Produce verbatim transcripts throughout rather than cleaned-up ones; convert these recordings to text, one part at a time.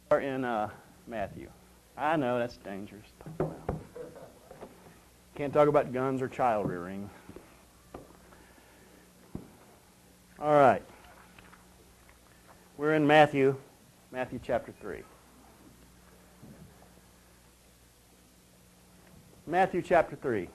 Are in uh, Matthew. I know that's dangerous. Can't talk about guns or child rearing. All right. We're in Matthew, Matthew chapter three. Matthew chapter three.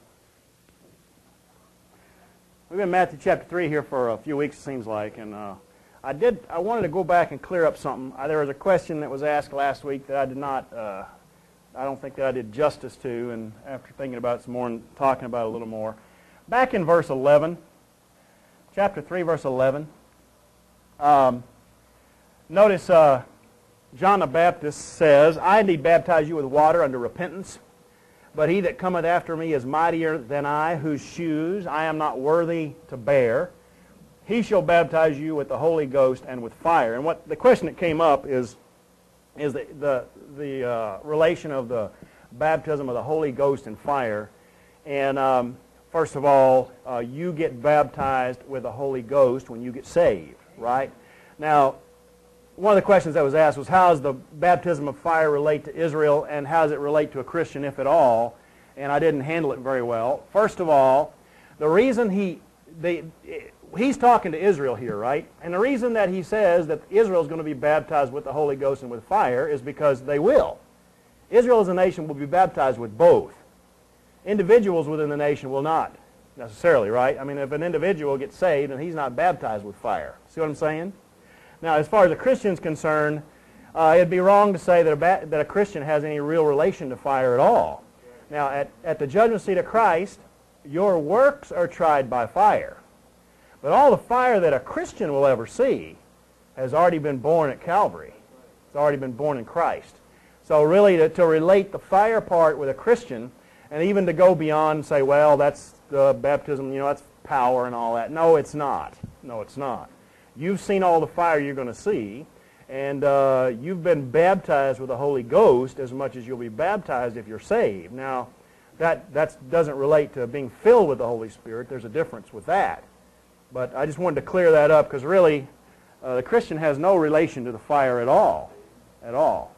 We've been in Matthew chapter three here for a few weeks, it seems like, and uh, I did. I wanted to go back and clear up something. Uh, there was a question that was asked last week that I did not. Uh, I don't think that I did justice to, and after thinking about it some more and talking about it a little more, back in verse eleven, chapter three, verse eleven. Um, notice uh, John the Baptist says, "I indeed baptize you with water unto repentance, but he that cometh after me is mightier than I, whose shoes I am not worthy to bear. He shall baptize you with the Holy Ghost and with fire." And what the question that came up is, is the the, the uh, relation of the baptism of the Holy Ghost and fire. And um, first of all, uh, you get baptized with the Holy Ghost when you get saved, right? Now, one of the questions that was asked was, how does the baptism of fire relate to Israel, and how does it relate to a Christian, if at all? And I didn't handle it very well. First of all, the reason he, they, he's talking to Israel here, right? And the reason that he says that Israel is going to be baptized with the Holy Ghost and with fire is because they will. Israel as a nation will be baptized with both. Individuals within the nation will not necessarily, right? I mean, if an individual gets saved and he's not baptized with fire. See what I'm saying? Now, as far as a Christian is concerned, uh, it'd be wrong to say that a, ba that a Christian has any real relation to fire at all. Now, at, at the judgment seat of Christ, your works are tried by fire. But all the fire that a Christian will ever see has already been born at Calvary. It's already been born in Christ. So really, to, to relate the fire part with a Christian, and even to go beyond and say, well, that's the baptism, you know, that's power and all that. No, it's not. No, it's not. You've seen all the fire you're going to see, and uh, you've been baptized with the Holy Ghost as much as you'll be baptized if you're saved. Now, that that's, doesn't relate to being filled with the Holy Spirit. There's a difference with that. But I just wanted to clear that up, because really, uh, the Christian has no relation to the fire at all. At all.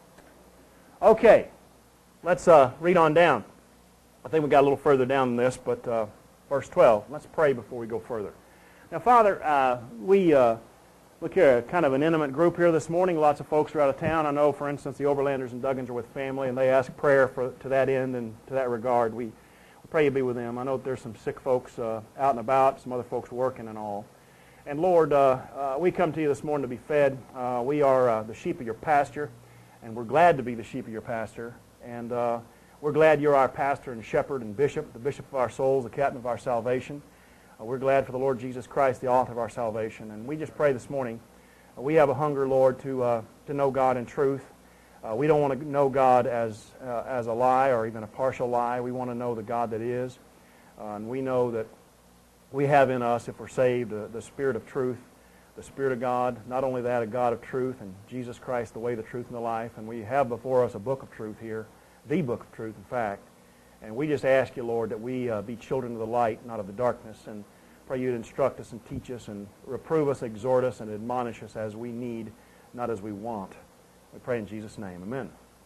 Okay, let's uh, read on down. I think we got a little further down than this, but uh, verse twelve. Let's pray before we go further. Now, Father, uh, we uh, look here, kind of an intimate group here this morning. Lots of folks are out of town. I know, for instance, the Overlanders and Duggins are with family, and they ask prayer for, to that end and to that regard. We, we pray you be with them. I know that there's some sick folks uh, out and about, some other folks working and all. And Lord, uh, uh, we come to you this morning to be fed. Uh, we are uh, the sheep of your pasture, and we're glad to be the sheep of your pasture. And uh, we're glad you're our pastor and shepherd and bishop, the bishop of our souls, the captain of our salvation. Uh, we're glad for the Lord Jesus Christ, the author of our salvation. And we just pray this morning, uh, we have a hunger, Lord, to uh, to know God in truth. Uh, we don't want to know God as, uh, as a lie or even a partial lie. We want to know the God that is. Uh, and we know that we have in us, if we're saved, uh, the Spirit of truth, the Spirit of God. Not only that, a God of truth, and Jesus Christ, the way, the truth, and the life. And we have before us a book of truth here, the book of truth, in fact. And we just ask you, Lord, that we uh, be children of the light, not of the darkness, and pray you to instruct us and teach us and reprove us, exhort us, and admonish us as we need, not as we want. We pray in Jesus' name. Amen.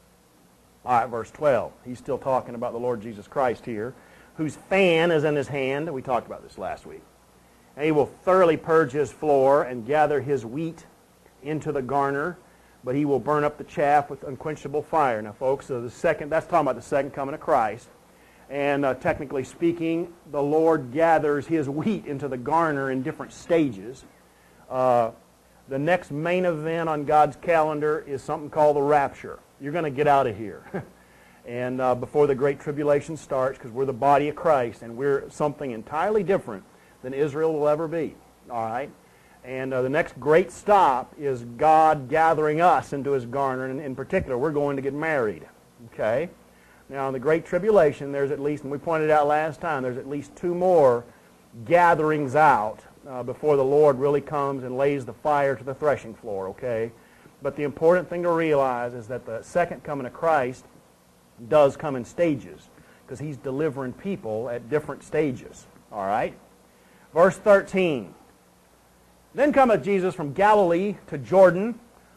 All right, verse twelve. He's still talking about the Lord Jesus Christ here, whose fan is in his hand. We talked about this last week. And he will thoroughly purge his floor and gather his wheat into the garner, but he will burn up the chaff with unquenchable fire. Now, folks, so the second, that's talking about the second coming of Christ. And uh, technically speaking, the Lord gathers his wheat into the garner in different stages. Uh, the next main event on God's calendar is something called the rapture. You're going to get out of here. and uh, before the Great Tribulation starts, because we're the body of Christ, and we're something entirely different than Israel will ever be. All right? And uh, the next great stop is God gathering us into his garner, and in particular, we're going to get married. Okay? Now, in the Great Tribulation, there's at least, and we pointed out last time, there's at least two more gatherings out uh, before the Lord really comes and lays the fire to the threshing floor, okay? But the important thing to realize is that the second coming of Christ does come in stages, because he's delivering people at different stages, all right? Verse thirteen. Then cometh Jesus from Galilee to Jordan,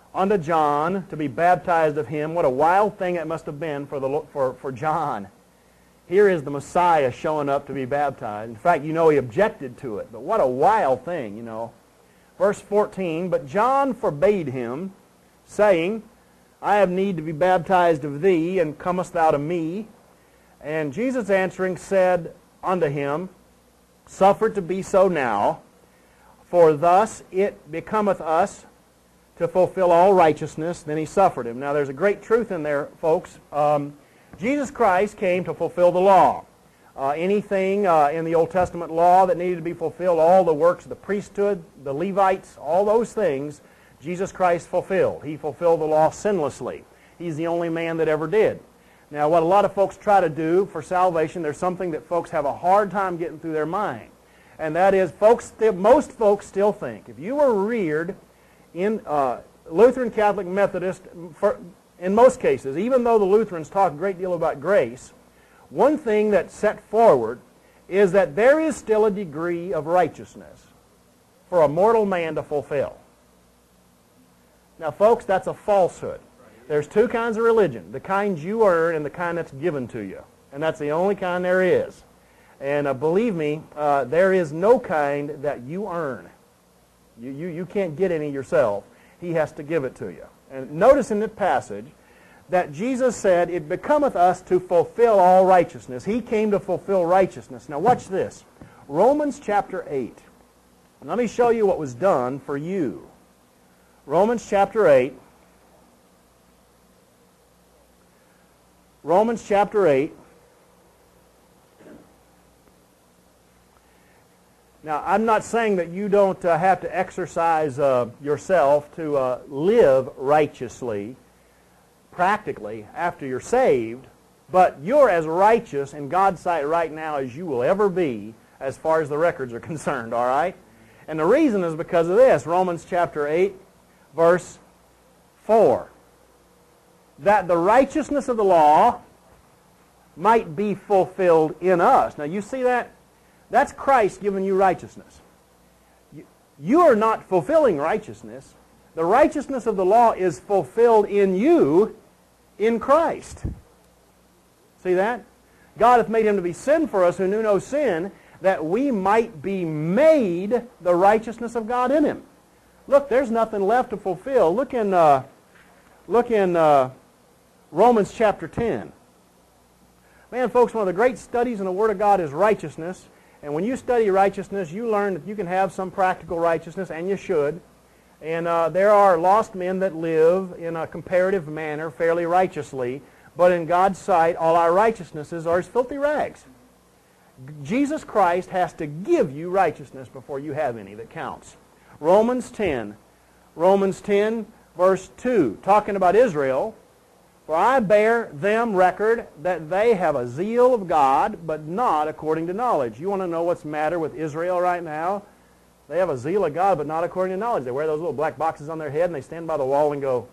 unto John to be baptized of him. What a wild thing it must have been for, the, for, for John. Here is the Messiah showing up to be baptized. In fact, you know he objected to it. But what a wild thing, you know. Verse fourteen, but John forbade him, saying, I have need to be baptized of thee, and comest thou to me? And Jesus answering said unto him, suffer it to be so now, for thus it becometh us to fulfill all righteousness. Then he suffered him. Now there's a great truth in there, folks. Um, Jesus Christ came to fulfill the law. Uh, anything uh, in the Old Testament law that needed to be fulfilled, all the works of the priesthood, the Levites, all those things, Jesus Christ fulfilled. He fulfilled the law sinlessly. He's the only man that ever did. Now, what a lot of folks try to do for salvation, there's something that folks have a hard time getting through their mind. And that is, folks, most folks still think, if you were reared in uh, Lutheran, Catholic, Methodist, for, in most cases, even though the Lutherans talk a great deal about grace, one thing that's set forward is that there is still a degree of righteousness for a mortal man to fulfill. Now, folks, that's a falsehood. There's two kinds of religion, the kind you earn and the kind that's given to you. And that's the only kind there is. And uh, believe me, uh, there is no kind that you earn. You, you, you can't get any yourself. He has to give it to you. And notice in this passage that Jesus said, it becometh us to fulfill all righteousness. He came to fulfill righteousness. Now watch this. Romans chapter eight. And let me show you what was done for you. Romans chapter eight. Romans chapter eight. Now, I'm not saying that you don't uh, have to exercise uh, yourself to uh, live righteously, practically, after you're saved, but you're as righteous in God's sight right now as you will ever be as far as the records are concerned, all right? And the reason is because of this, Romans chapter eight, verse four. That the righteousness of the law might be fulfilled in us. Now, you see that? That's Christ giving you righteousness. You, you are not fulfilling righteousness. The righteousness of the law is fulfilled in you in Christ. See that? God hath made him to be sin for us who knew no sin, that we might be made the righteousness of God in him. Look, there's nothing left to fulfill. Look in, uh, look in uh, Romans chapter ten. Man, folks, one of the great studies in the Word of God is righteousness. And when you study righteousness, you learn that you can have some practical righteousness, and you should. And uh, there are lost men that live in a comparative manner fairly righteously, but in God's sight, all our righteousnesses are as filthy rags. Jesus Christ has to give you righteousness before you have any that counts. Romans ten. Romans ten, verse two, talking about Israel. For I bear them record that they have a zeal of God, but not according to knowledge. You want to know what's the matter with Israel right now? They have a zeal of God, but not according to knowledge. They wear those little black boxes on their head, and they stand by the wall and go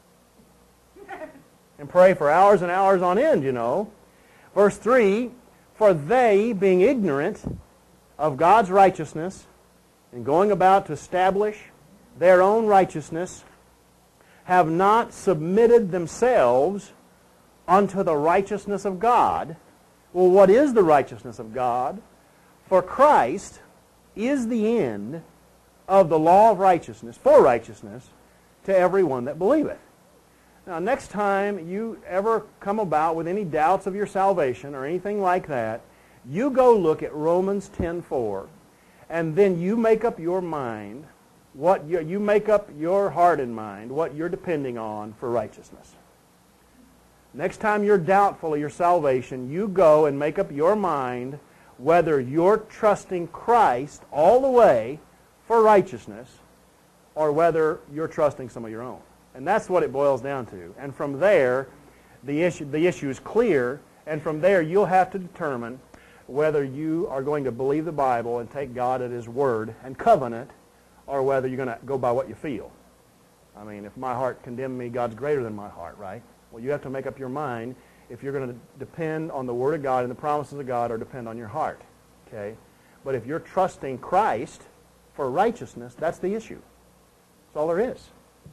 and pray for hours and hours on end, you know. Verse three, for they, being ignorant of God's righteousness, and going about to establish their own righteousness, have not submitted themselves unto the righteousness of God. Well, what is the righteousness of God? For Christ is the end of the law of righteousness, for righteousness, to everyone that believeth. Now, next time you ever come about with any doubts of your salvation or anything like that, you go look at Romans ten four, and then you make up your mind what you, you make up your heart and mind, what you're depending on for righteousness. Next time you're doubtful of your salvation, you go and make up your mind whether you're trusting Christ all the way for righteousness or whether you're trusting some of your own. And that's what it boils down to. And from there, the issue, the issue is clear, and from there you'll have to determine whether you are going to believe the Bible and take God at His Word and covenant, or whether you're going to go by what you feel. I mean, if my heart condemned me, God's greater than my heart, right? Well, you have to make up your mind if you're going to depend on the Word of God and the promises of God, or depend on your heart, okay? But if you're trusting Christ for righteousness, that's the issue. That's all there is. As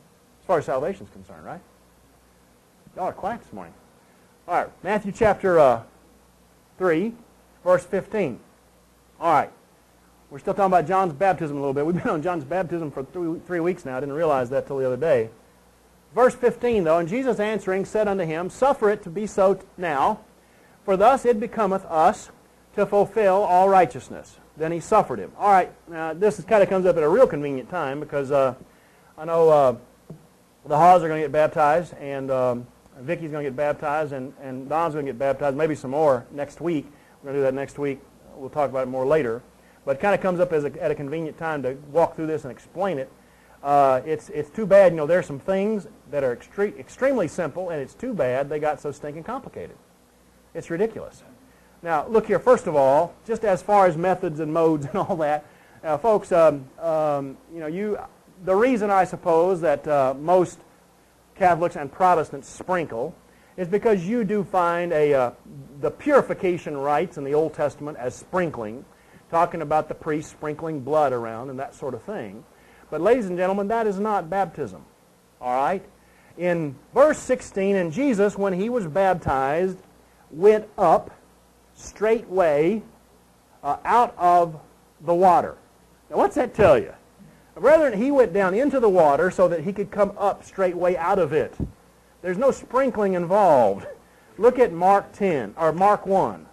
far as salvation is concerned, right? Y'all are quiet this morning. All right, Matthew chapter uh, three, verse fifteen. All right, we're still talking about John's baptism a little bit. We've been on John's baptism for three, three weeks now. I didn't realize that till the other day. Verse fifteen, though, and Jesus answering said unto him, Suffer it to be so now, for thus it becometh us to fulfill all righteousness. Then he suffered him. All right, now this kind of comes up at a real convenient time because uh, I know uh, the Haws are going to get baptized, and um, Vicky's going to get baptized, and, and Don's going to get baptized, maybe some more next week. We're going to do that next week. We'll talk about it more later. But it kind of comes up as a, at a convenient time to walk through this and explain it. Uh, it's, it's too bad, you know, there's some things that are extre extremely simple, and it's too bad they got so stinking complicated. It's ridiculous. Now, look here, first of all, just as far as methods and modes and all that, uh, folks, um, um, you know, you, the reason I suppose that uh, most Catholics and Protestants sprinkle is because you do find a, uh, the purification rites in the Old Testament as sprinkling, talking about the priest sprinkling blood around and that sort of thing. But ladies and gentlemen, that is not baptism. All right? In verse sixteen, and Jesus, when he was baptized, went up straightway uh, out of the water. Now what's that tell you? Brethren, he went down into the water so that he could come up straightway out of it. There's no sprinkling involved. Look at Mark ten, or Mark one.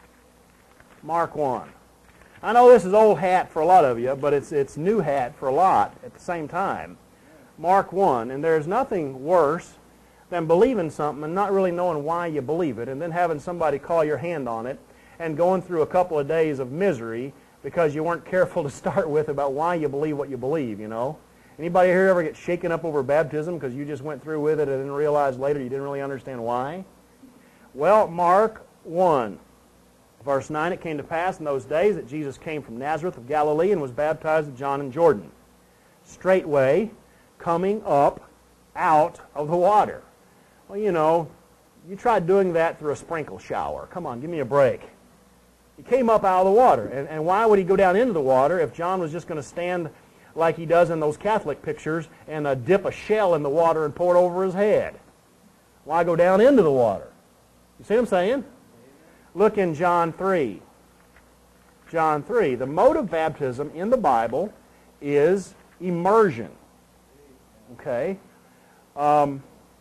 Mark one. I know this is old hat for a lot of you, but it's, it's new hat for a lot at the same time. Mark one, and there's nothing worse than believing something and not really knowing why you believe it, and then having somebody call your hand on it and going through a couple of days of misery because you weren't careful to start with about why you believe what you believe, you know. Anybody here ever get shaken up over baptism because you just went through with it and then realized later you didn't really understand why? Well, Mark one. Verse nine, it came to pass in those days that Jesus came from Nazareth of Galilee and was baptized of John in Jordan. Straightway, coming up out of the water. Well, you know, you tried doing that through a sprinkle shower. Come on, give me a break. He came up out of the water. And, and why would he go down into the water if John was just going to stand like he does in those Catholic pictures and uh, dip a shell in the water and pour it over his head? Why go down into the water? You see what I'm saying? Look in John three. John three. The mode of baptism in the Bible is immersion. Okay? Um,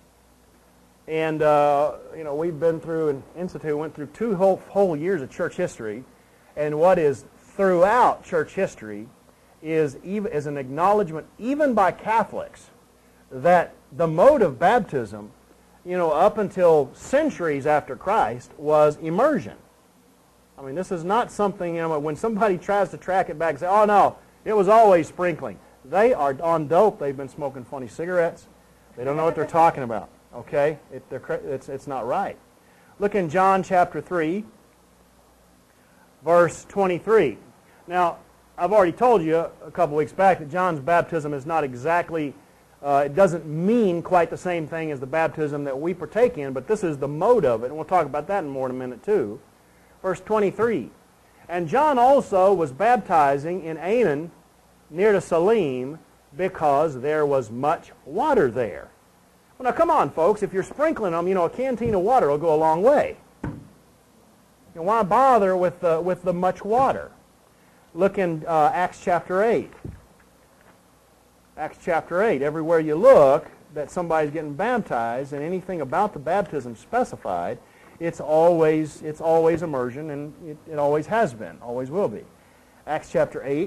and, uh, you know, we've been through, an Institute went through two whole, whole years of church history. And what is throughout church history is, even, is an acknowledgement, even by Catholics, that the mode of baptism, you know, up until centuries after Christ, was immersion. I mean, this is not something, you know, when somebody tries to track it back and say, oh, no, it was always sprinkling. They are on dope. They've been smoking funny cigarettes. They don't know what they're talking about, okay? It, it's, it's not right. Look in John chapter three, verse twenty-three. Now, I've already told you a couple weeks back that John's baptism is not exactly Uh, it doesn't mean quite the same thing as the baptism that we partake in, but this is the mode of it, and we'll talk about that in more in a minute too. Verse twenty-three, and John also was baptizing in Aenon near to Salim because there was much water there. Well, now come on, folks, if you're sprinkling them, you know, a canteen of water will go a long way. You know, why bother with the, with the much water? Look in uh, Acts chapter eight. Acts chapter eight, everywhere you look that somebody's getting baptized and anything about the baptism specified, it's always, it's always immersion, and it, it always has been, always will be. Acts chapter eight,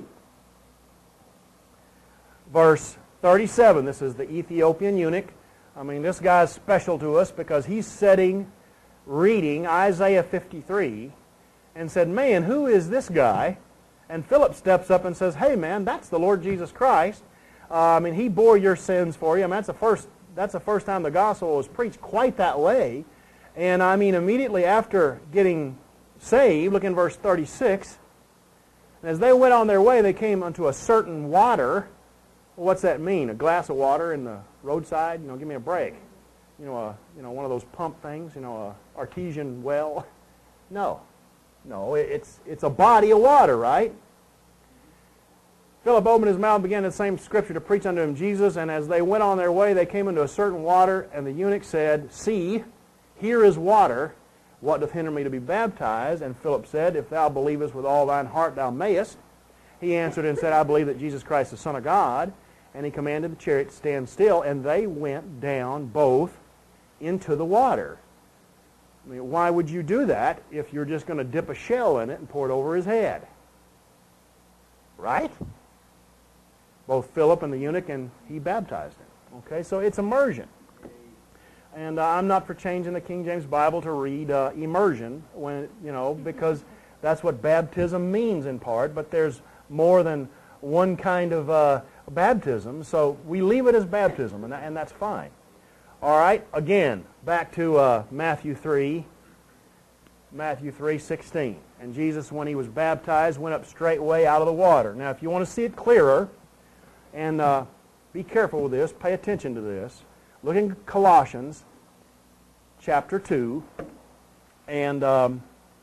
verse thirty-seven. This is the Ethiopian eunuch. I mean, this guy's special to us because he's sitting, reading Isaiah fifty-three, and said, man, who is this guy? And Philip steps up and says, hey, man, that's the Lord Jesus Christ. Uh, I mean, he bore your sins for you. I mean, that's the first, that's the first time the gospel was preached quite that way. And I mean, immediately after getting saved, look in verse thirty-six, and as they went on their way, they came unto a certain water. Well, what's that mean? A glass of water in the roadside? You know, give me a break. You know, a, you know, one of those pump things, you know, a artesian well. No. No, it's, it's a body of water, right? Philip opened his mouth and began in the same scripture to preach unto him Jesus, and as they went on their way, they came into a certain water, and the eunuch said, See, here is water. What doth hinder me to be baptized? And Philip said, If thou believest with all thine heart, thou mayest. He answered and said, I believe that Jesus Christ is the Son of God. And he commanded the chariot to stand still, and they went down both into the water. I mean, why would you do that if you're just going to dip a shell in it and pour it over his head? Right? Both Philip and the eunuch, and he baptized him. Okay, so it's immersion. And uh, I'm not for changing the King James Bible to read uh, immersion, when you know, because that's what baptism means in part, but there's more than one kind of uh, baptism, so we leave it as baptism, and, that, and that's fine. All right, again, back to uh, Matthew three, Matthew three sixteen. And Jesus, when he was baptized, went up straightway out of the water. Now, if you want to see it clearer, and uh, be careful with this, pay attention to this, look in Colossians chapter two, and um,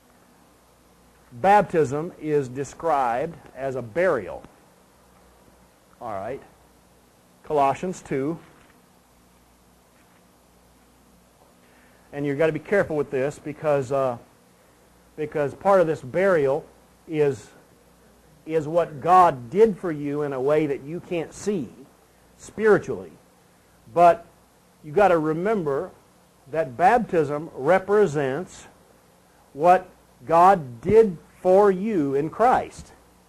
baptism is described as a burial. All right, Colossians two. And you've got to be careful with this because uh, because part of this burial is is what God did for you in a way that you can't see spiritually. But you've got to remember that baptism represents what God did for you in Christ.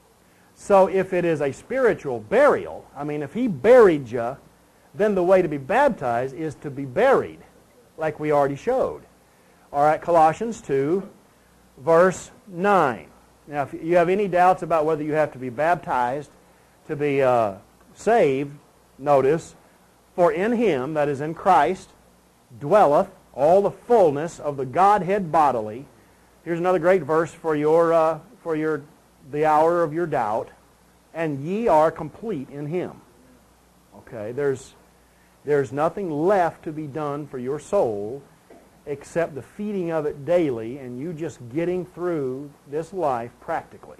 So if it is a spiritual burial, I mean, if he buried you, then the way to be baptized is to be buried, like we already showed. All right, Colossians two, verse nine. Now, if you have any doubts about whether you have to be baptized to be uh, saved, notice, for in him, that is in Christ, dwelleth all the fullness of the Godhead bodily. Here's another great verse for your uh, for your the hour of your doubt. And ye are complete in him. Okay, there's there's nothing left to be done for your soul except the feeding of it daily and you just getting through this life practically.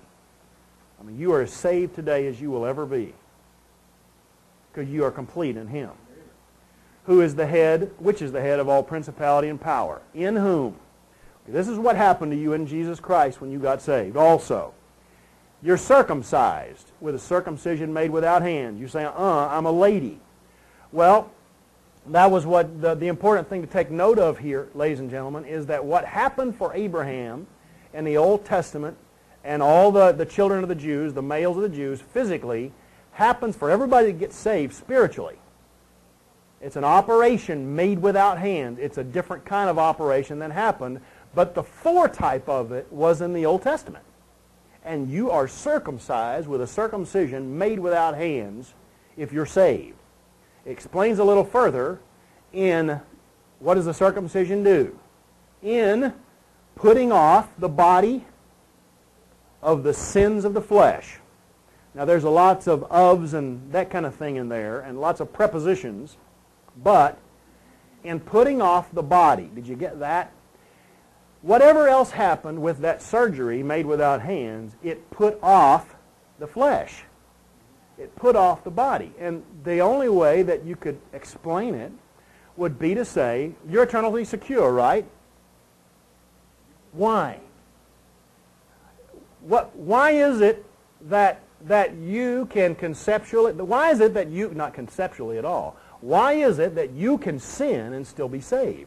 I mean, you are as saved today as you will ever be because you are complete in him. Who is the head, which is the head of all principality and power, in whom. This is what happened to you in Jesus Christ when you got saved also. You're circumcised with a circumcision made without hands. You say, uh, I'm a lady. Well, that was what the, the important thing to take note of here, ladies and gentlemen, is that what happened for Abraham in the Old Testament and all the, the children of the Jews, the males of the Jews, physically, happens for everybody that gets saved spiritually. It's an operation made without hands. It's a different kind of operation than happened, but the foretype of it was in the Old Testament. And you are circumcised with a circumcision made without hands if you're saved. It explains a little further in what does the circumcision do? In putting off the body of the sins of the flesh. Now there's a lots of ofs and that kind of thing in there and lots of prepositions, but in putting off the body, did you get that? Whatever else happened with that surgery made without hands, it put off the flesh. It put off the body. And the only way that you could explain it would be to say, you're eternally secure, right? Why? What, why is it that, that you can conceptually, why is it that you, not conceptually at all, why is it that you can sin and still be saved?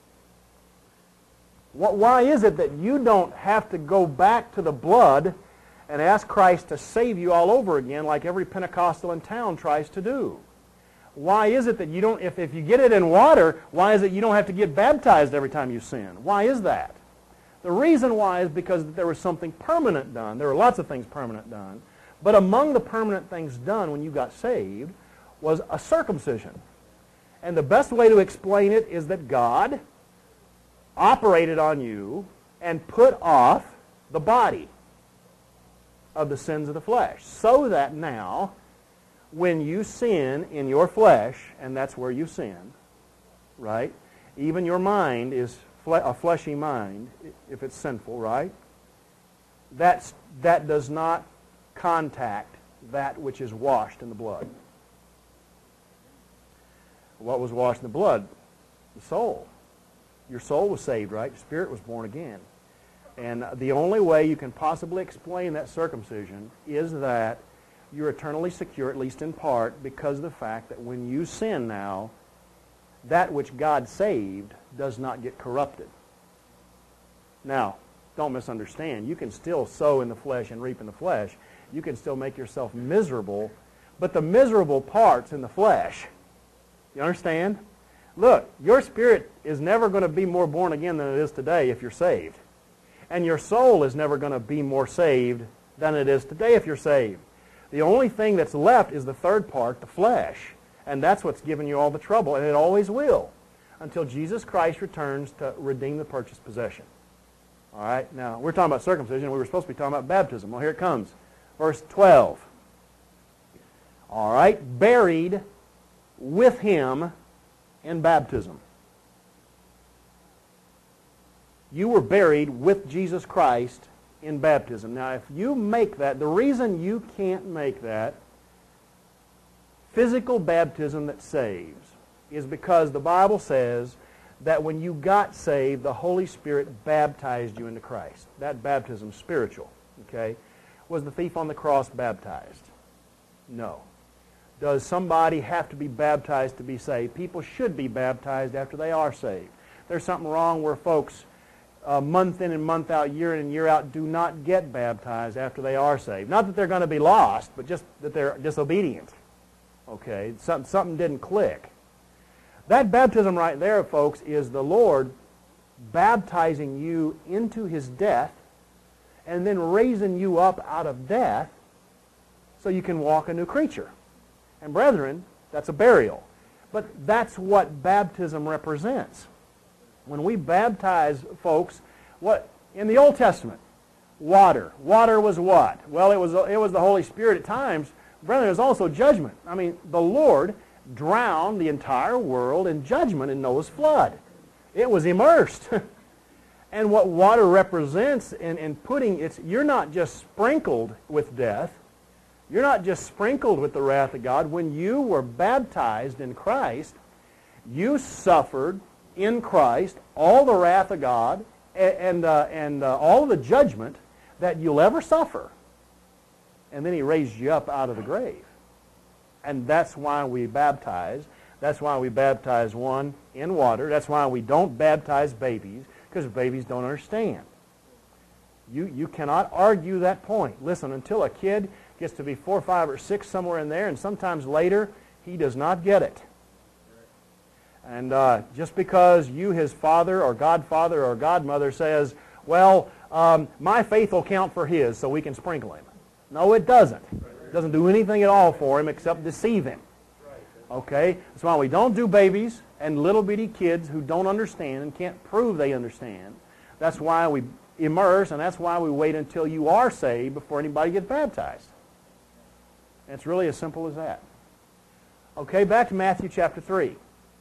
Why is it that you don't have to go back to the blood and ask Christ to save you all over again like every Pentecostal in town tries to do? Why is it that you don't, if, if you get it in water, why is it you don't have to get baptized every time you sin? Why is that? The reason why is because there was something permanent done. There were lots of things permanent done. But among the permanent things done when you got saved was a circumcision. And the best way to explain it is that God operated on you and put off the body of the sins of the flesh, so that now when you sin in your flesh, and that's where you sin, right? Even your mind is fle- a fleshy mind if it's sinful, right? That's, that does not contact that which is washed in the blood. What was washed in the blood? The soul. Your soul was saved, right? Your spirit was born again. And the only way you can possibly explain that circumcision is that you're eternally secure, at least in part, because of the fact that when you sin now, that which God saved does not get corrupted. Now, don't misunderstand. You can still sow in the flesh and reap in the flesh. You can still make yourself miserable, but the miserable part's in the flesh. You understand? Look, your spirit is never going to be more born again than it is today if you're saved. And your soul is never going to be more saved than it is today if you're saved. The only thing that's left is the third part, the flesh. And that's what's giving you all the trouble, and it always will, until Jesus Christ returns to redeem the purchased possession. All right? Now, we're talking about circumcision. We were supposed to be talking about baptism. Well, here it comes. Verse twelve. All right? Buried with him in baptism. You were buried with Jesus Christ in baptism. Now, if you make that, the reason you can't make that physical baptism that saves is because the Bible says that when you got saved, the Holy Spirit baptized you into Christ. That baptism, spiritual, okay? Was the thief on the cross baptized? No. Does somebody have to be baptized to be saved? People should be baptized after they are saved. There's something wrong where folks, uh, month in and month out, year in and year out, do not get baptized after they are saved. Not that they're going to be lost, but just that they're disobedient. Okay, something, something didn't click. That baptism right there, folks, is the Lord baptizing you into His death and then raising you up out of death so you can walk a new creature. And brethren, that's a burial. But that's what baptism represents. When we baptize folks, what in the Old Testament, water. Water was what? Well, it was, it was the Holy Spirit at times. Brethren, it was also judgment. I mean, the Lord drowned the entire world in judgment in Noah's flood. It was immersed. And what water represents in, in putting its, you're not just sprinkled with death. You're not just sprinkled with the wrath of God. When you were baptized in Christ, you suffered in Christ all the wrath of God and, and, uh, and uh, all the judgment that you'll ever suffer. And then He raised you up out of the grave. And that's why we baptize. That's why we baptize one in water. That's why we don't baptize babies, because babies don't understand. You, you cannot argue that point. Listen, until a kid gets to be four, five, or six, somewhere in there, and sometimes later, he does not get it. And uh, just because you, his father or godfather or godmother, says, well, um, my faith will count for his, so we can sprinkle him. No, it doesn't. It doesn't do anything at all for him except deceive him. Okay? That's why we don't do babies and little bitty kids who don't understand and can't prove they understand. That's why we immerse, and that's why we wait until you are saved before anybody gets baptized. And it's really as simple as that. Okay, back to Matthew chapter three.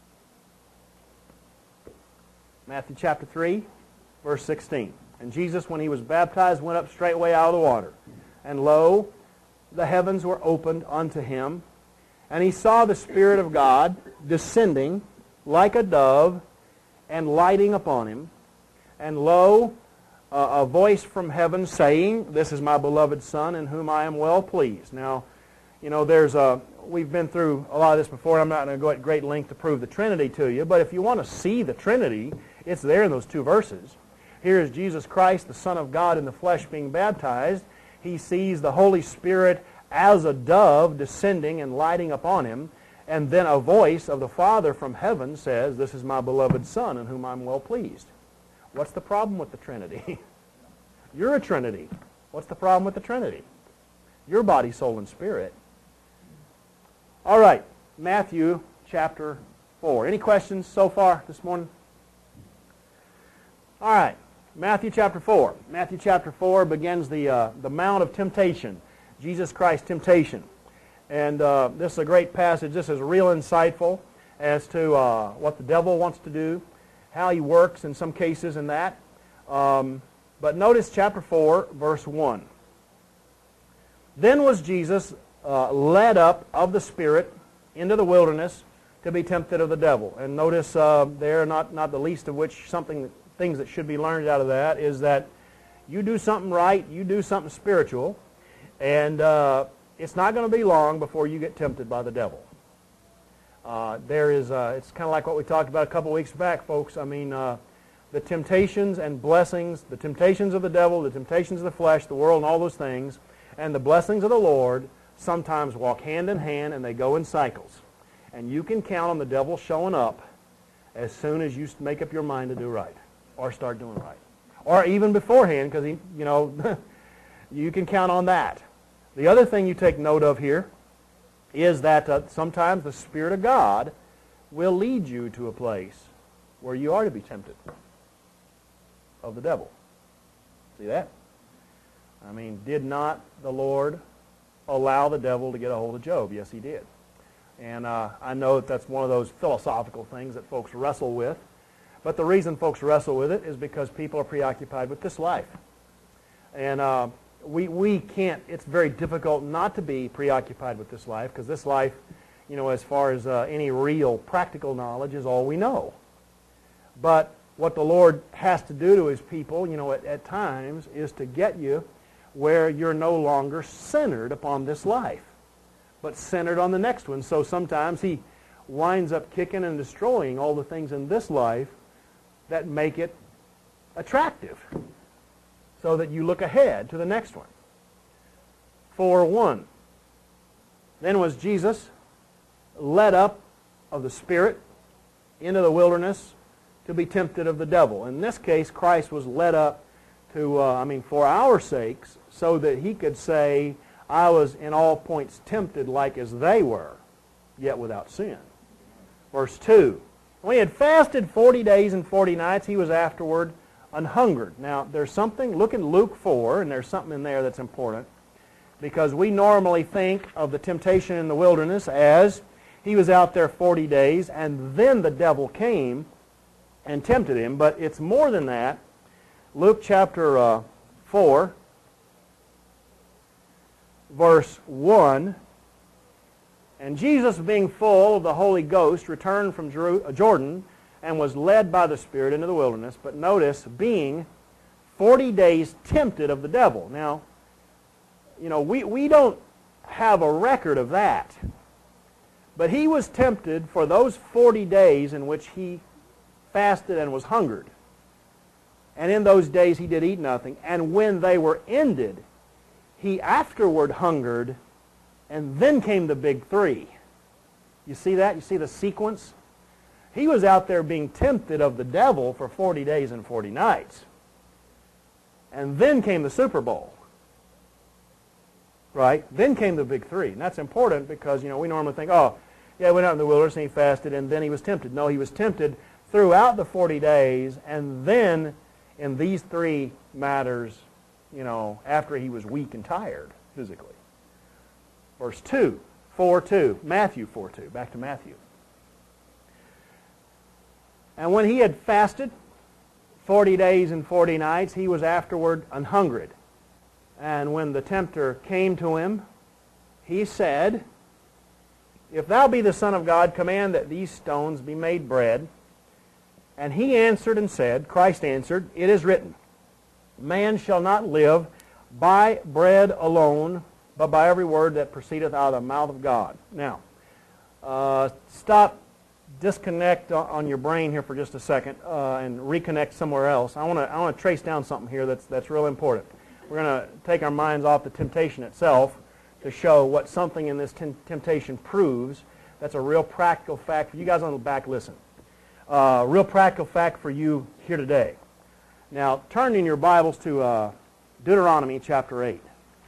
Matthew chapter three, verse sixteen. And Jesus, when He was baptized, went up straightway out of the water. And lo, the heavens were opened unto Him, and He saw the Spirit of God descending like a dove and lighting upon Him. And lo, uh, a voice from heaven saying, This is my beloved Son, in whom I am well pleased. Now, you know, there's a, we've been through a lot of this before. I'm not going to go at great length to prove the Trinity to you, but if you want to see the Trinity, it's there in those two verses. Here is Jesus Christ, the Son of God in the flesh, being baptized. He sees the Holy Spirit as a dove descending and lighting upon Him. And then a voice of the Father from heaven says, This is my beloved Son, in whom I'm well pleased. What's the problem with the Trinity? You're a Trinity. What's the problem with the Trinity? Your body, soul, and spirit. All right, Matthew chapter four. Any questions so far this morning? All right. Matthew chapter four. Matthew chapter four begins the, uh, the Mount of Temptation, Jesus Christ's temptation. And uh, this is a great passage. This is real insightful as to uh, what the devil wants to do, how he works in some cases in that. Um, but notice chapter four, verse one. Then was Jesus uh, led up of the Spirit into the wilderness to be tempted of the devil. And notice uh, there, not, not the least of which, something, things that should be learned out of that is that you do something right, you do something spiritual, and uh, it's not going to be long before you get tempted by the devil. Uh, there is, uh, it's kind of like what we talked about a couple weeks back, folks. I mean, uh, the temptations and blessings, the temptations of the devil, the temptations of the flesh, the world, and all those things, and the blessings of the Lord sometimes walk hand in hand, and they go in cycles. And you can count on the devil showing up as soon as you make up your mind to do right, or start doing right, or even beforehand, because he, you know, you can count on that. The other thing you take note of here is that uh, sometimes the Spirit of God will lead you to a place where you are to be tempted of the devil. See that? I mean, did not the Lord allow the devil to get a hold of Job? Yes, he did. And uh, I know that that's one of those philosophical things that folks wrestle with. But the reason folks wrestle with it is because people are preoccupied with this life. And uh, we, we can't, it's very difficult not to be preoccupied with this life, because this life, you know, as far as uh, any real practical knowledge, is all we know. But what the Lord has to do to His people, you know, at, at times, is to get you where you're no longer centered upon this life, but centered on the next one. So sometimes He winds up kicking and destroying all the things in this life that make it attractive, so that you look ahead to the next one. four one. Then was Jesus led up of the Spirit into the wilderness to be tempted of the devil. In this case, Christ was led up to, uh, I mean, for our sakes, so that He could say, I was in all points tempted like as they were, yet without sin. Verse two. When He had fasted forty days and forty nights, He was afterward an hungered. Now, there's something, look in Luke four, and there's something in there that's important, because we normally think of the temptation in the wilderness as He was out there forty days, and then the devil came and tempted Him, but it's more than that. Luke chapter uh, four, verse one, and Jesus, being full of the Holy Ghost, returned from Jordan, and was led by the Spirit into the wilderness. But notice, being forty days tempted of the devil. Now, you know, we, we don't have a record of that. But He was tempted for those forty days in which He fasted and was hungered. And in those days He did eat nothing. And when they were ended, He afterward hungered, and then came the big three. You see that? You see the sequence? He was out there being tempted of the devil for forty days and forty nights. And then came the Super Bowl. Right? Then came the big three. And that's important because, you know, we normally think, oh, yeah, he went out in the wilderness and He fasted and then He was tempted. No, He was tempted throughout the forty days, and then in these three matters, you know, after He was weak and tired physically. Verse two, four two, Matthew four two, back to Matthew. And when He had fasted forty days and forty nights, He was afterward an hungered. And when the tempter came to Him, He said, If thou be the Son of God, command that these stones be made bread. And He answered and said, Christ answered, It is written, Man shall not live by bread alone, but by every word that proceedeth out of the mouth of God. Now, uh, stop, disconnect on your brain here for just a second uh, and reconnect somewhere else. I want to I want to trace down something here that's that's real important. We're going to take our minds off the temptation itself to show what something in this temptation proves. That's a real practical fact. For you guys on the back, listen. Uh, real practical fact for you here today. Now, turn in your Bibles to uh, Deuteronomy chapter eight.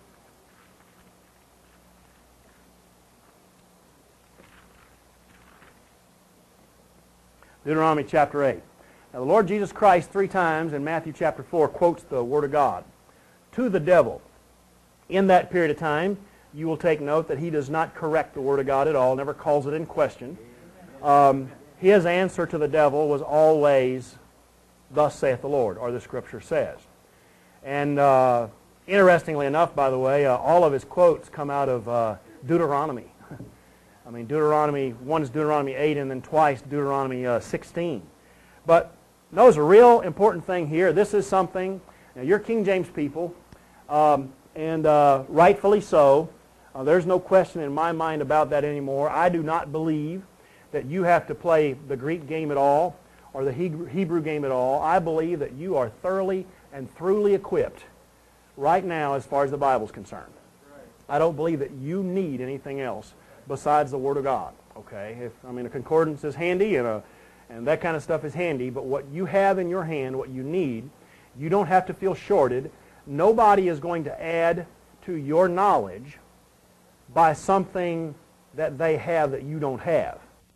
Deuteronomy chapter eight. Now, the Lord Jesus Christ three times in Matthew chapter four quotes the Word of God to the devil. In that period of time, you will take note that He does not correct the Word of God at all, never calls it in question. Um, his answer to the devil was always, Thus saith the Lord, or the Scripture says. And uh, interestingly enough, by the way, uh, all of his quotes come out of uh, Deuteronomy. I mean, Deuteronomy, one's Deuteronomy eight and then twice Deuteronomy uh, sixteen. But notice a real important thing here. This is something, now you're King James people, um, and uh, rightfully so. Uh, there's no question in my mind about that anymore. I do not believe that you have to play the Greek game at all or the Hebrew game at all. I believe that you are thoroughly and thoroughly equipped right now as far as the Bible is concerned. I don't believe that you need anything else besides the Word of God. Okay, if, I mean, a concordance is handy and a and that kind of stuff is handy, but what you have in your hand, what you need, you don't have to feel shorted. Nobody is going to add to your knowledge by something that they have that you don't have.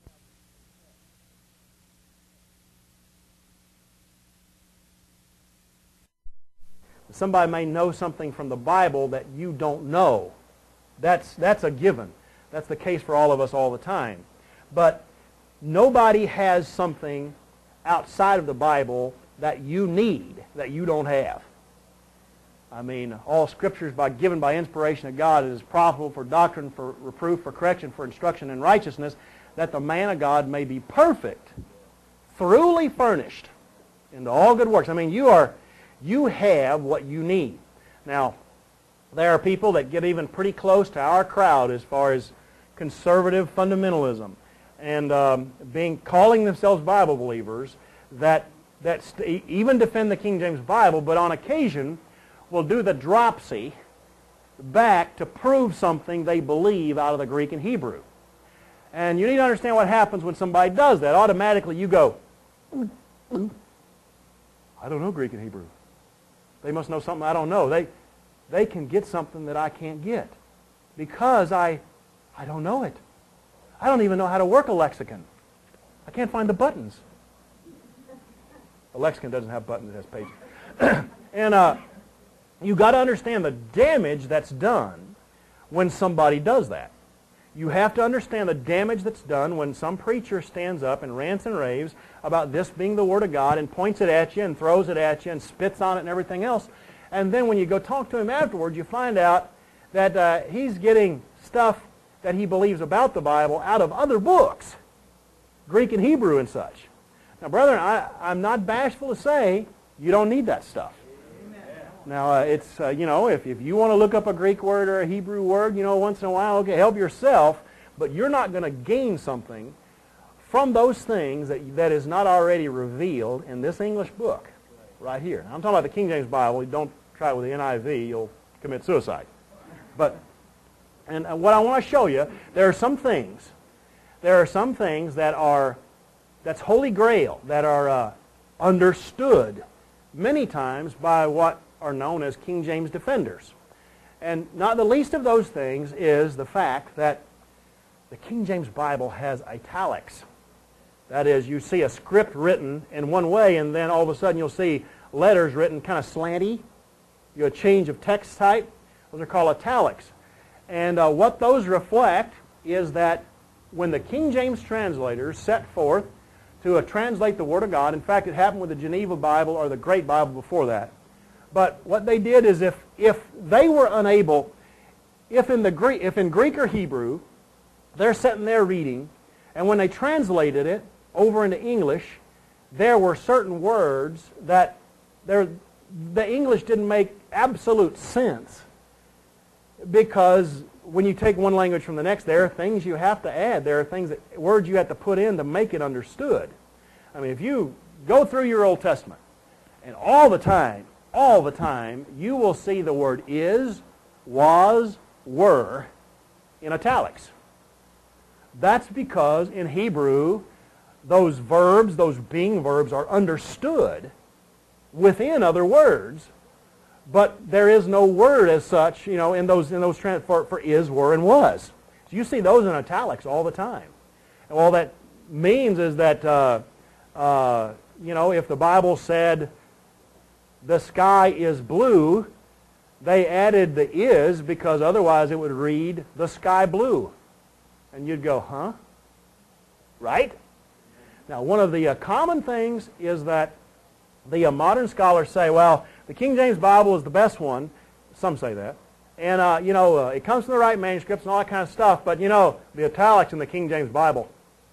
Somebody may know something from the Bible that you don't know. That's, that's a given. That's the case for all of us all the time. But nobody has something outside of the Bible that you need, that you don't have. I mean, all Scripture is by, given by inspiration of God. It is profitable for doctrine, for reproof, for correction, for instruction in righteousness, that the man of God may be perfect, thoroughly furnished into all good works. I mean, you are, you have what you need. Now, there are people that get even pretty close to our crowd as far as conservative fundamentalism and um, being calling themselves Bible believers that that st- even defend the King James Bible, but on occasion will do the dropsy back to prove something they believe out of the Greek and Hebrew. And you need to understand what happens when somebody does that. Automatically you go, I don't know Greek and Hebrew. They must know something I don't know. They, they can get something that I can't get because I, I don't know it. I don't even know how to work a lexicon. I can't find the buttons. A lexicon doesn't have buttons, it has pages. And uh, you got to understand the damage that's done when somebody does that. You have to understand the damage that's done when some preacher stands up and rants and raves about this being the Word of God and points it at you and throws it at you and spits on it and everything else. And then when you go talk to him afterwards, you find out that uh, he's getting stuff that he believes about the Bible out of other books, Greek and Hebrew and such. Now, brethren, I, I'm not bashful to say you don't need that stuff. Amen. Now, uh, it's, uh, you know, if, if you want to look up a Greek word or a Hebrew word, you know, once in a while, okay, help yourself, but you're not going to gain something from those things that, that is not already revealed in this English book right here. Now, I'm talking about the King James Bible. Don't try it with the N I V. You'll commit suicide. But, and what I want to show you, there are some things, there are some things that are, that's Holy Grail, that are uh, understood many times by what are known as King James defenders. And not the least of those things is the fact that the King James Bible has italics. That is, you see a script written in one way, and then all of a sudden you'll see letters written kind of slanty. You have a change of text type. Those are called italics. And uh, what those reflect is that when the King James translators set forth to uh, translate the Word of God, in fact, it happened with the Geneva Bible or the Great Bible before that. But what they did is if, if they were unable, if in, the Greek, if in Greek or Hebrew, they're sitting there reading, and when they translated it over into English, there were certain words that there, the English didn't make absolute sense, because when you take one language from the next, there are things you have to add. There are things that, words you have to put in to make it understood. I mean, if you go through your Old Testament, and all the time, all the time, you will see the word is, was, were in italics. That's because in Hebrew, those verbs, those being verbs, are understood within other words, but there is no word as such, you know, in those in those trans for, for is, were, and was. So you see those in italics all the time. And all that means is that, uh, uh, you know, if the Bible said the sky is blue, they added the is because otherwise it would read the sky blue. And you'd go, huh? Right? Now, one of the uh, common things is that the uh, modern scholars say, well, the King James Bible is the best one. Some say that. And, uh, you know, uh, it comes from the right manuscripts and all that kind of stuff, but, you know, the italics in the King James Bible,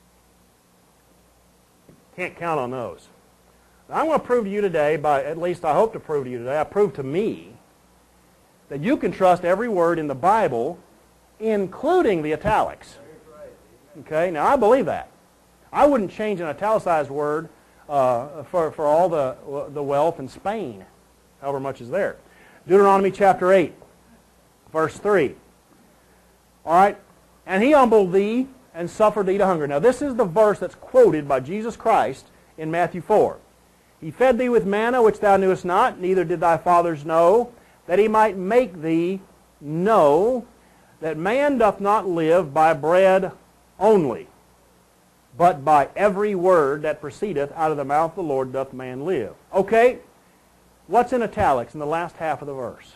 can't count on those. Now, I'm going to prove to you today, by at least I hope to prove to you today, I prove to me, that you can trust every word in the Bible, including the italics. Okay, now I believe that. I wouldn't change an italicized word uh, for, for all the, the wealth in Spain, however much is there. Deuteronomy chapter eight, verse three. All right, and he humbled thee and suffered thee to hunger. Now this is the verse that's quoted by Jesus Christ in Matthew four. He fed thee with manna which thou knewest not, neither did thy fathers know, that he might make thee know that man doth not live by bread only, but by every word that proceedeth out of the mouth of the Lord doth man live. Okay, what's in italics in the last half of the verse?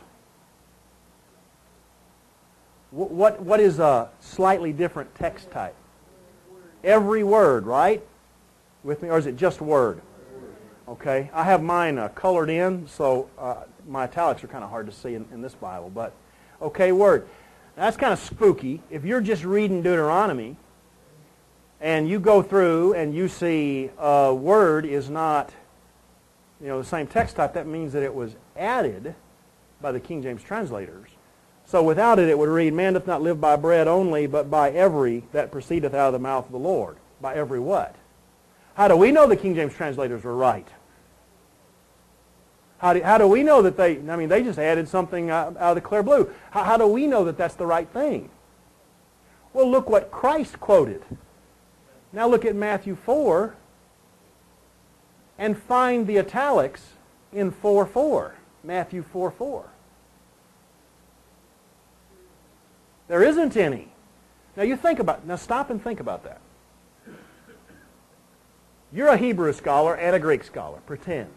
What, what is a slightly different text type? Every word, right? With me, or is it just word? Okay, I have mine uh, colored in, so uh, my italics are kind of hard to see in, in this Bible. But, okay, word. That's kind of spooky. If you're just reading Deuteronomy, and you go through and you see a word is not, you know, the same text type, that means that it was added by the King James translators. So without it, it would read, man doth not live by bread only, but by every that proceedeth out of the mouth of the Lord. By every what? How do we know the King James translators were right? How do, how do we know that they, I mean, they just added something out, out of the clear blue. How, how do we know that that's the right thing? Well, look what Christ quoted. Now look at Matthew four and find the italics in four four. Matthew four four. There isn't any. Now you think about, now stop and think about that. You're a Hebrew scholar and a Greek scholar. Pretend.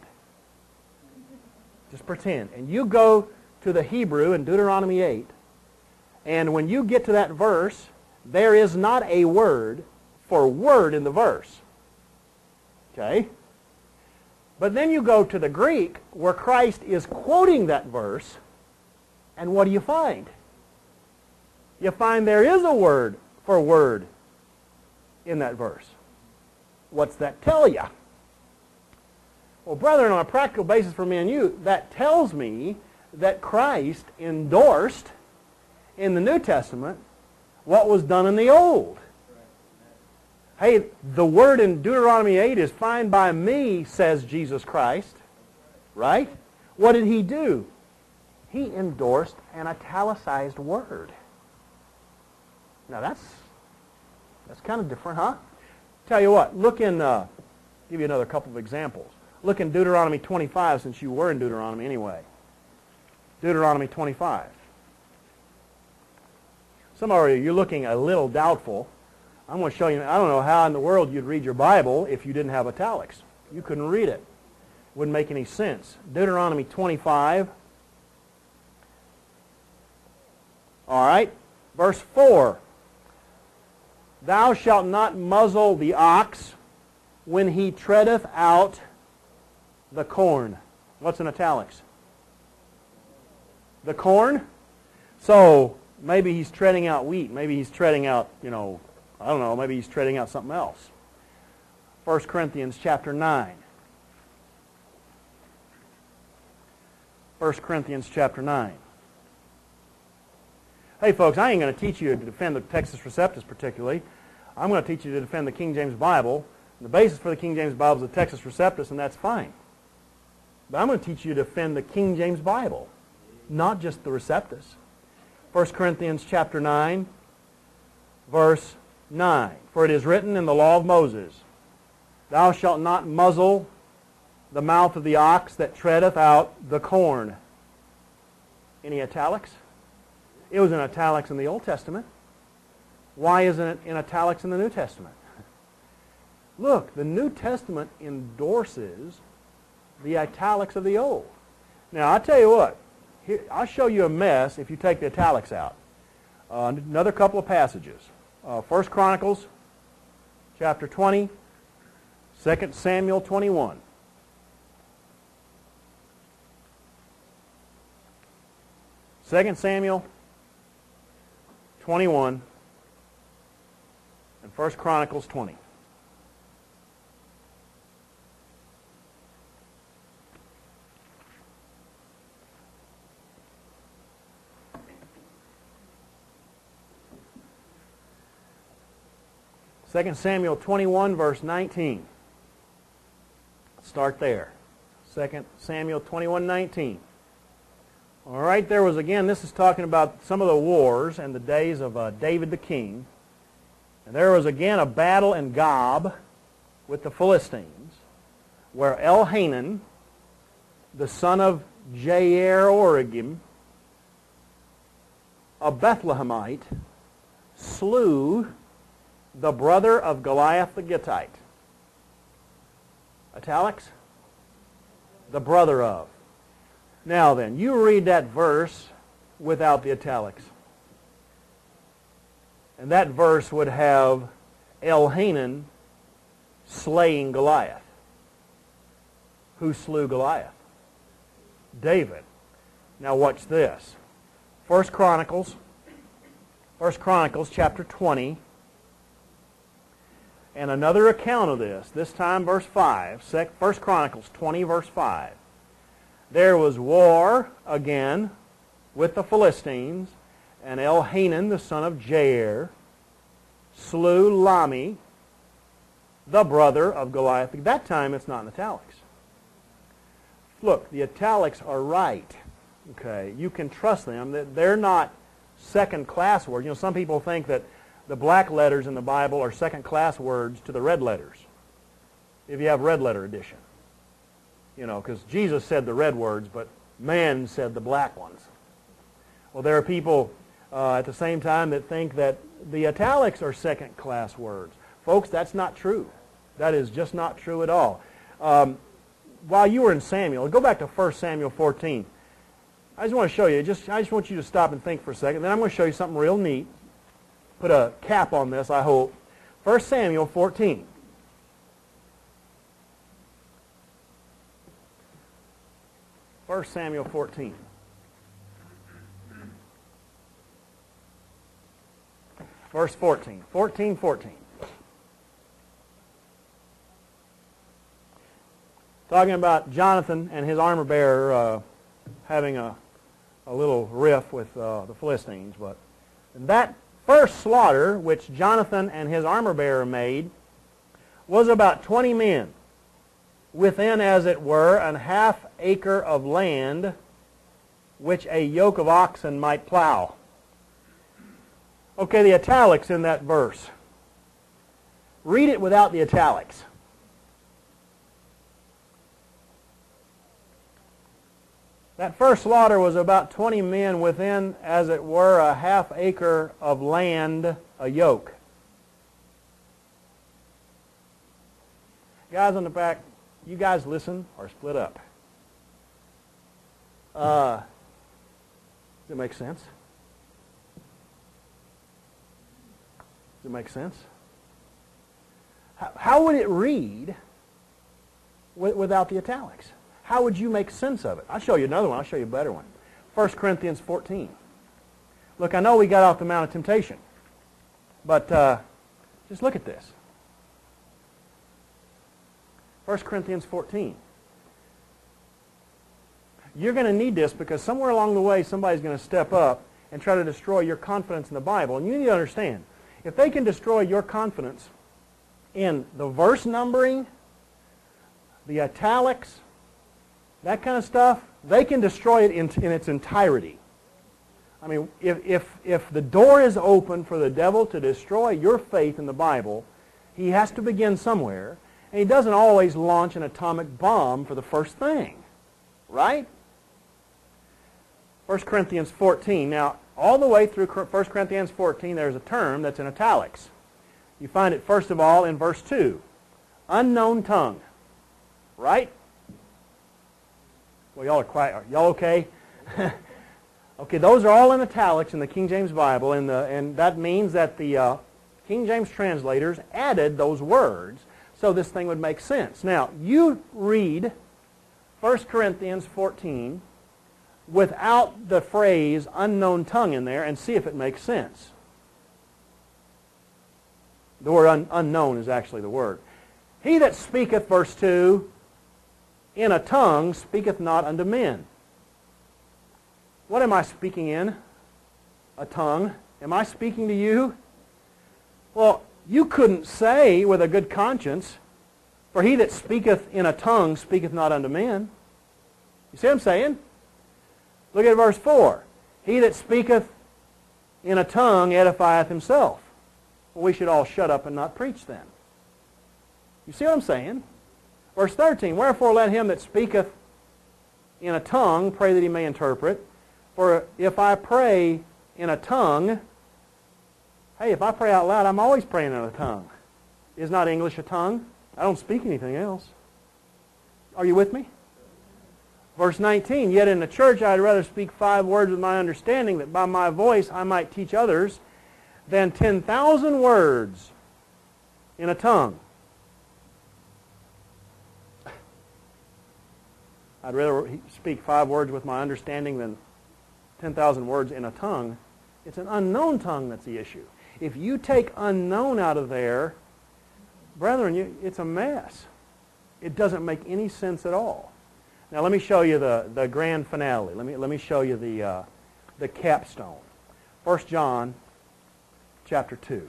Just pretend. And you go to the Hebrew in Deuteronomy eight, and when you get to that verse, there is not a word for word in the verse. Okay? But then you go to the Greek, where Christ is quoting that verse, and what do you find? You find there is a word for word in that verse. What's that tell you? Well, brethren, on a practical basis for me and you, that tells me that Christ endorsed in the New Testament what was done in the Old. Hey, the word in Deuteronomy eight is fine by me, says Jesus Christ. Right? What did he do? He endorsed an italicized word. Now that's that's kind of different, huh? Tell you what, look in, uh, give you another couple of examples. Look in Deuteronomy twenty-five, since you were in Deuteronomy anyway. Deuteronomy twenty-five. Some of you, you're looking a little doubtful. I'm going to show you, I don't know how in the world you'd read your Bible if you didn't have italics. You couldn't read it. Wouldn't make any sense. Deuteronomy twenty-five. All right, verse four. Thou shalt not muzzle the ox when he treadeth out the corn. What's in italics? The corn? So maybe he's treading out wheat. Maybe he's treading out, you know, I don't know, maybe he's treading out something else. First Corinthians chapter nine. First Corinthians chapter nine. Hey folks, I ain't going to teach you to defend the Textus Receptus particularly. I'm going to teach you to defend the King James Bible. And the basis for the King James Bible is the Textus Receptus, and that's fine. But I'm going to teach you to defend the King James Bible, not just the Receptus. First Corinthians chapter nine, verse nine. For it is written in the law of Moses, Thou shalt not muzzle the mouth of the ox that treadeth out the corn. Any italics? It was in italics in the Old Testament. Why isn't it in italics in the New Testament? Look, the New Testament endorses the italics of the Old. Now, I'll tell you what. Here, I'll show you a mess if you take the italics out. Uh, another couple of passages. Uh, First Chronicles chapter twenty, Second Samuel Second Samuel twenty-one and First Chronicles twenty. Second Samuel twenty-one, verse nineteen. Start there. Second Samuel twenty-one, nineteen. All right, there was, again, this is talking about some of the wars and the days of uh, David the king. And there was, again, a battle in Gob with the Philistines, where Elhanan, the son of Jair-Oregim, a Bethlehemite, slew the brother of Goliath the Gittite. Italics? The brother of. Now then, you read that verse without the italics. And that verse would have Elhanan slaying Goliath. Who slew Goliath? David. Now watch this. First Chronicles, First Chronicles chapter twenty, and another account of this, this time verse five, First Chronicles twenty, verse five. There was war again with the Philistines, and Elhanan, the son of Jair, slew Lami, the brother of Goliath. At that time, it's not in italics. Look, the italics are right. Okay, you can trust them. That they're not second-class words. You know, some people think that the black letters in the Bible are second-class words to the red letters, if you have red letter edition. You know, because Jesus said the red words, but man said the black ones. Well, there are people uh, at the same time that think that the italics are second-class words. Folks, that's not true. That is just not true at all. Um, while you were in Samuel, go back to First Samuel fourteen. I just want to show you, just, I just want you to stop and think for a second. Then I'm going to show you something real neat. Put a cap on this, I hope. First Samuel fourteen. First Samuel fourteen. Verse fourteen. fourteen, fourteen. Talking about Jonathan and his armor bearer uh, having a, a little riff with uh, the Philistines. But that first slaughter, which Jonathan and his armor bearer made, was about twenty men, within, as it were, an half acre of land which a yoke of oxen might plow. Okay, the italics in that verse. Read it without the italics. That first slaughter was about twenty men within, as it were, a half acre of land, a yoke. Guys on the back, you guys listen or split up. Uh, does it make sense? Does it make sense? How, how would it read w- without the italics? How would you make sense of it? I'll show you another one. I'll show you a better one. First Corinthians fourteen. Look, I know we got off the Mount of Temptation, but uh, just look at this. First Corinthians fourteen. You're going to need this because somewhere along the way somebody's going to step up and try to destroy your confidence in the Bible. And you need to understand, if they can destroy your confidence in the verse numbering, the italics, that kind of stuff, they can destroy it in, in its entirety. I mean, if, if, if the door is open for the devil to destroy your faith in the Bible, he has to begin somewhere. And he doesn't always launch an atomic bomb for the first thing. Right? First Corinthians fourteen. Now, all the way through First Corinthians fourteen, there's a term that's in italics. You find it, first of all, in verse two. Unknown tongue. Right? Well, y'all are quiet. Y'all okay? Okay, those are all in italics in the King James Bible, and, the, and that means that the uh, King James translators added those words so this thing would make sense. Now, you read First Corinthians fourteen without the phrase unknown tongue in there and see if it makes sense. The word un unknown is actually the word. He that speaketh, verse two, in a tongue speaketh not unto men. What am I speaking in? A tongue. Am I speaking to you? Well, you couldn't say with a good conscience, for he that speaketh in a tongue speaketh not unto men. You see what I'm saying? Look at verse four. He that speaketh in a tongue edifieth himself. Well, we should all shut up and not preach then. You see what I'm saying? Verse thirteen, wherefore let him that speaketh in a tongue pray that he may interpret. For if I pray in a tongue, hey, if I pray out loud, I'm always praying in a tongue. Is not English a tongue? I don't speak anything else. Are you with me? Verse nineteen, yet in the church I'd rather speak five words with my understanding, that by my voice I might teach others, than ten thousand words in a tongue. I'd rather speak five words with my understanding than ten thousand words in a tongue. It's an unknown tongue that's the issue. If you take unknown out of there, brethren, you, it's a mess. It doesn't make any sense at all. Now let me show you the, the grand finale. Let me, let me show you the, uh, the capstone. First John chapter two.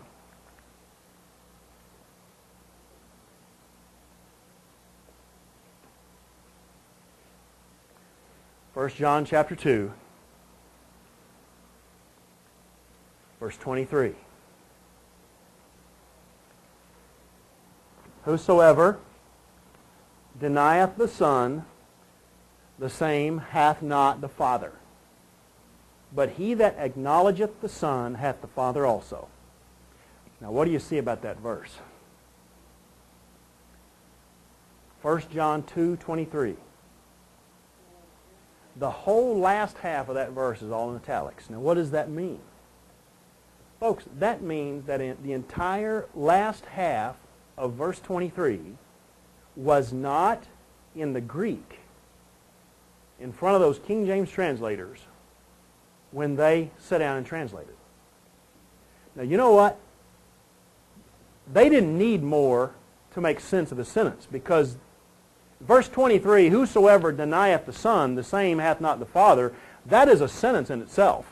First John chapter two, verse twenty-three. Whosoever denieth the Son, the same hath not the Father. But he that acknowledgeth the Son hath the Father also. Now what do you see about that verse? First John two twenty-three. The whole last half of that verse is all in italics. Now what does that mean? Folks, that means that in the entire last half of verse twenty-three was not in the Greek in front of those King James translators when they sat down and translated. Now you know what? They didn't need more to make sense of the sentence, because verse twenty-three, whosoever denieth the Son, the same hath not the Father, that is a sentence in itself.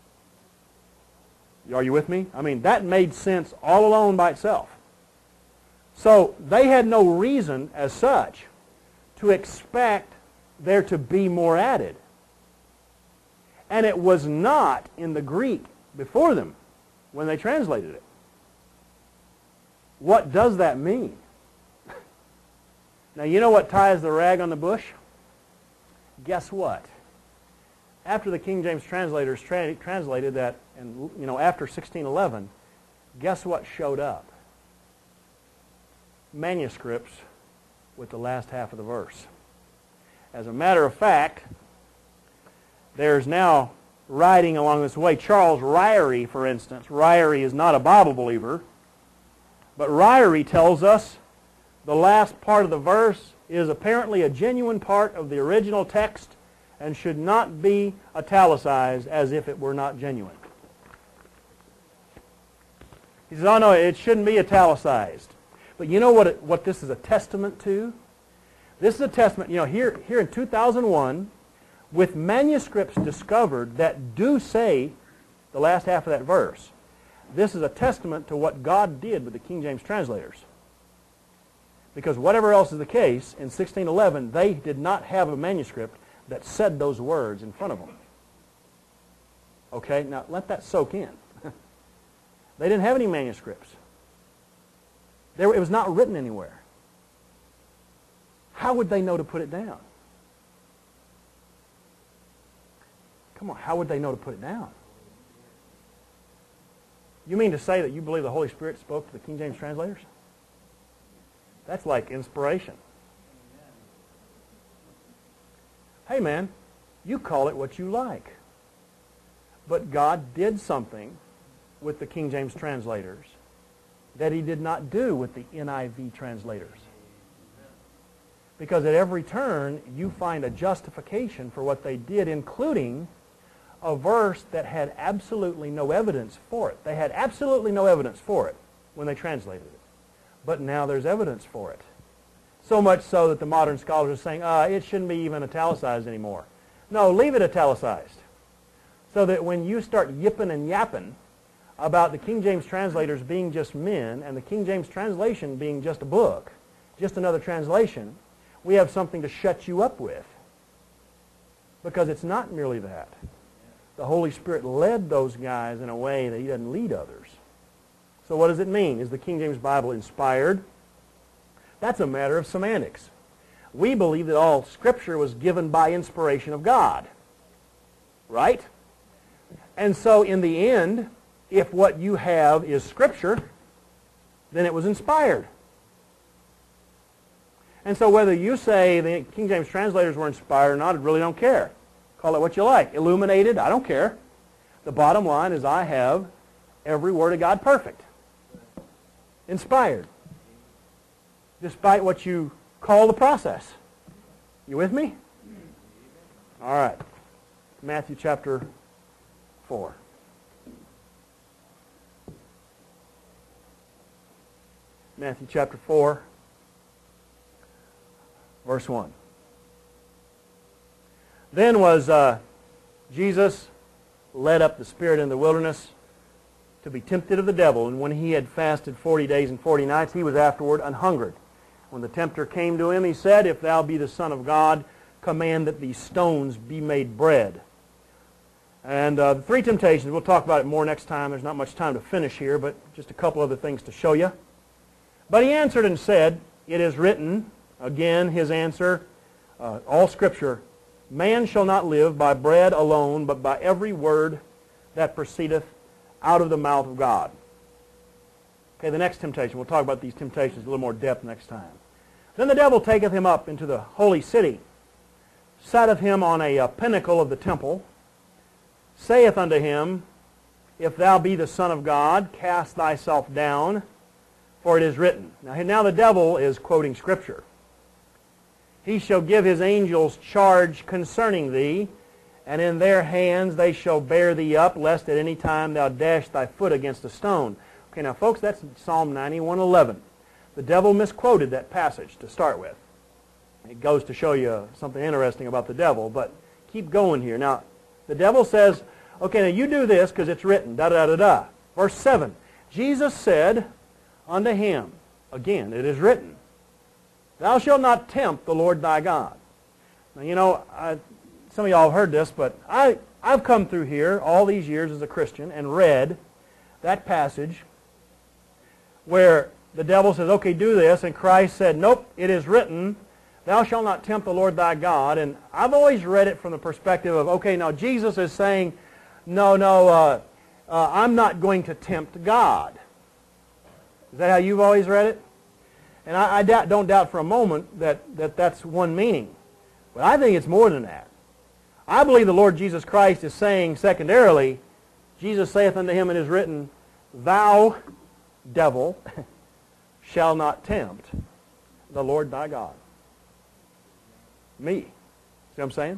Are you with me? I mean, that made sense all alone by itself. So they had no reason as such to expect there to be more added. And it was not in the Greek before them when they translated it. What does that mean? Now, you know what ties the rag on the bush? Guess what? After the King James translators tra translated that, and you know, after sixteen eleven, guess what showed up? Manuscripts with the last half of the verse. As a matter of fact, there's now writing along this way. Charles Ryrie, for instance. Ryrie is not a Bible believer, but Ryrie tells us the last part of the verse is apparently a genuine part of the original text and should not be italicized as if it were not genuine. He says, oh no, it shouldn't be italicized. But you know what, it, what this is a testament to? This is a testament, you know, here, here in two thousand one, with manuscripts discovered that do say the last half of that verse, this is a testament to what God did with the King James translators. Because whatever else is the case, in sixteen eleven, they did not have a manuscript that said those words in front of them. Okay, now let that soak in. They didn't have any manuscripts. There, it was not written anywhere. How would they know to put it down? Come on, how would they know to put it down? You mean to say that you believe the Holy Spirit spoke to the King James translators? That's like inspiration. Hey man, you call it what you like. But God did something with the King James translators that He did not do with the N I V translators. Because at every turn, you find a justification for what they did, including a verse that had absolutely no evidence for it. They had absolutely no evidence for it when they translated it. But now there's evidence for it. So much so that the modern scholars are saying, uh, it shouldn't be even italicized anymore. No, leave it italicized. So that when you start yipping and yapping about the King James translators being just men and the King James translation being just a book, just another translation, we have something to shut you up with. Because it's not merely that. The Holy Spirit led those guys in a way that He doesn't lead others. So what does it mean? Is the King James Bible inspired? That's a matter of semantics. We believe that all Scripture was given by inspiration of God. Right? And so in the end, if what you have is Scripture, then it was inspired. And so whether you say the King James translators were inspired or not, I really don't care. Call it what you like. Illuminated, I don't care. The bottom line is I have every Word of God perfect. Inspired. Despite what you call the process. You with me? All right. Matthew chapter four. Matthew chapter four. Verse one. Then was uh, Jesus led up the Spirit in the wilderness to be tempted of the devil. And when he had fasted forty days and forty nights, he was afterward an hungered. When the tempter came to him, he said, If thou be the Son of God, command that these stones be made bread. And uh, the three temptations, we'll talk about it more next time. There's not much time to finish here, but just a couple other things to show you. But he answered and said, It is written, again his answer, uh, all Scripture, man shall not live by bread alone, but by every word that proceedeth out of the mouth of God. Okay, the next temptation. We'll talk about these temptations in a little more depth next time. Then the devil taketh him up into the holy city, setteth him on a, a pinnacle of the temple, saith unto him, If thou be the Son of God, cast thyself down, for it is written. Now, now the devil is quoting Scripture. He shall give his angels charge concerning thee, and in their hands they shall bear thee up, lest at any time thou dash thy foot against a stone. Okay, now folks, that's Psalm ninety-one eleven. The devil misquoted that passage to start with. It goes to show you something interesting about the devil, but keep going here. Now, the devil says, okay, now you do this because it's written, da-da-da-da-da. Verse seven, Jesus said unto him, again, it is written, Thou shalt not tempt the Lord thy God. Now, you know, I, some of y'all have heard this, but I, I've come through here all these years as a Christian and read that passage where the devil says, okay, do this, and Christ said, nope, it is written, Thou shalt not tempt the Lord thy God. And I've always read it from the perspective of, okay, now Jesus is saying, no, no, uh, uh, I'm not going to tempt God. Is that how you've always read it? And I, I doubt, don't doubt for a moment that, that that's one meaning. But I think it's more than that. I believe the Lord Jesus Christ is saying secondarily, Jesus saith unto him, it is written, Thou, devil, shall not tempt the Lord thy God. Me. See what I'm saying?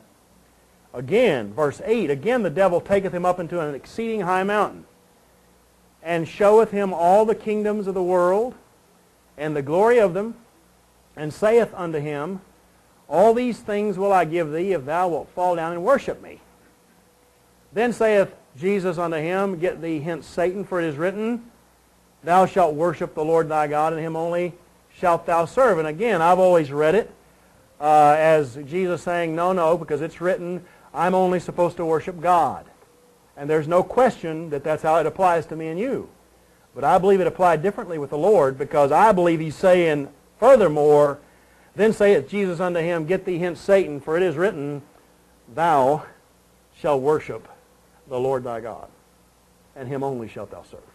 Again, verse eight, again the devil taketh him up into an exceeding high mountain, and showeth him all the kingdoms of the world, and the glory of them, and saith unto him, All these things will I give thee, if thou wilt fall down and worship me. Then saith Jesus unto him, Get thee hence, Satan, for it is written, Thou shalt worship the Lord thy God, and him only shalt thou serve. And again, I've always read it uh, as Jesus saying, no, no, because it's written, I'm only supposed to worship God. And there's no question that that's how it applies to me and you. But I believe it applied differently with the Lord, because I believe he's saying, furthermore, Then saith Jesus unto him, Get thee hence, Satan, for it is written, Thou shalt worship the Lord thy God, and him only shalt thou serve.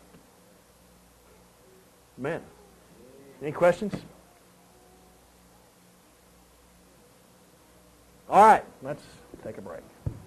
Amen. Any questions? All right, let's take a break.